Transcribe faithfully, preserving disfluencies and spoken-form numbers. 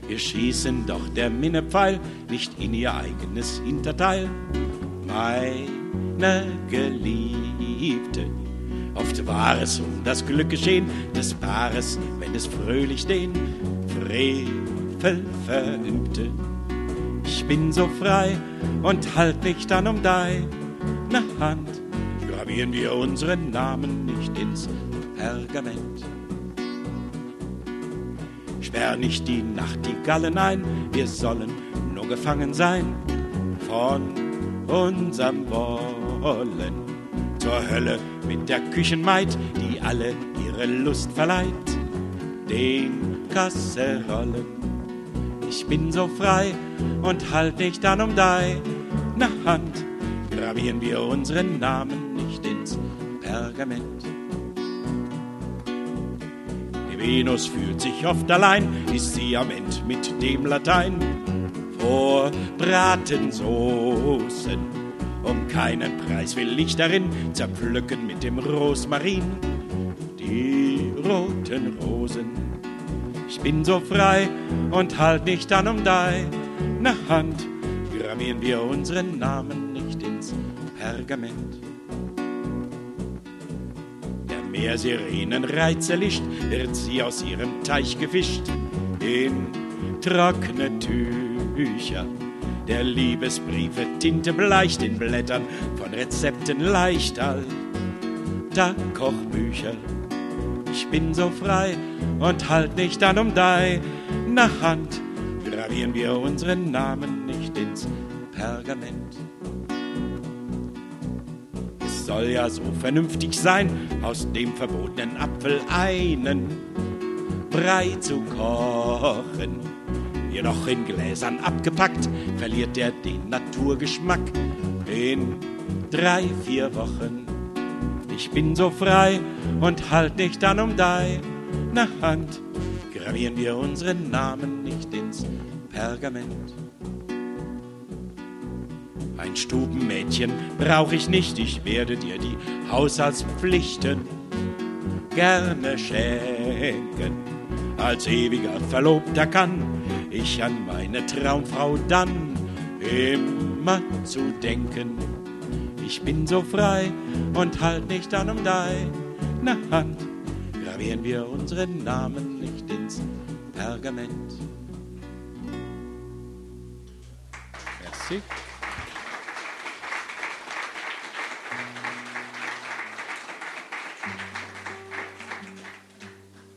Wir schießen doch der Minnepfeil nicht in ihr eigenes Hinterteil. Meine Geliebte, oft war es um das Glück geschehen des Paares, wenn es fröhlich den Frevel verübte. Ich bin so frei und halt nicht an um deine Hand, gravieren wir unseren Namen nicht ins Pergament. Sperr nicht die Nachtigallen ein, wir sollen nur gefangen sein von unserem Wollen. Zur Hölle mit der Küchenmaid, die alle ihre Lust verleiht, den Kasserollen. Ich bin so frei und halt nicht an um deine Hand, gravieren wir unseren Namen nicht ins Pergament. Venus fühlt sich oft allein, ist sie am End mit dem Latein. Vor Bratensoßen, um keinen Preis will ich darin zerpflücken mit dem Rosmarin die roten Rosen. Ich bin so frei und halt nicht an um deine Hand, gravieren wir unseren Namen nicht ins Pergament. Meersirenen Reizelicht wird sie aus ihrem Teich gefischt in trockene Tücher. Der Liebesbriefe Tinte bleich den Blättern von Rezepten leicht alter Kochbücher. Ich bin so frei und halt nicht an um deine Hand, gravieren wir unseren Namen nicht ins Pergament. Soll ja so vernünftig sein, aus dem verbotenen Apfel einen Brei zu kochen. Jedoch in Gläsern abgepackt, verliert er den Naturgeschmack in drei, vier Wochen. Ich bin so frei und halt nicht an um deine Hand, gravieren wir unseren Namen nicht ins Pergament. Ein Stubenmädchen brauch ich nicht, ich werde dir die Haushaltspflichten gerne schenken. Als ewiger Verlobter kann ich an meine Traumfrau dann immer zu denken. Ich bin so frei und halt nicht an um deine Hand, gravieren wir unseren Namen nicht ins Pergament. Merci.